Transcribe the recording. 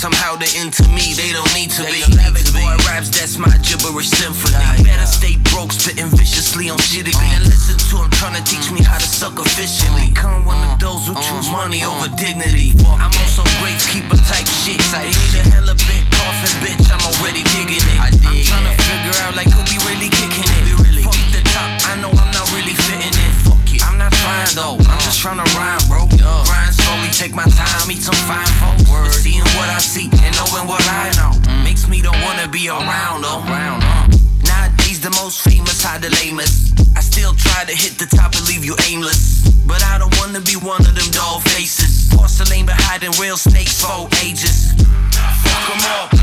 Somehow they're into me, they don't need to be. Lavish boy raps, that's my gibberish symphony. Better stay broke, spitting viciously on shitty beat. And listen to him trying to teach me how to suck efficiently. Come one of those who choose money over dignity. I'm on some grapekeeper type shit. They need a hella big coffin, bitch, I'm already digging it. I'm trying to figure out like who be really kicking it. Fuck the top, I know I'm not really fitting it. I'm not trying though, I'm just trying to rhyme, bro. Grind slowly, take my time, eat some fine folks. But seeing what I see and knowing what I know makes me don't wanna be around though. Nowadays the most famous hide the lamest. I still try to hit the top and leave you aimless, but I don't wanna be one of them doll faces. Porcelain been hiding real snakes for ages. Fuck 'em up.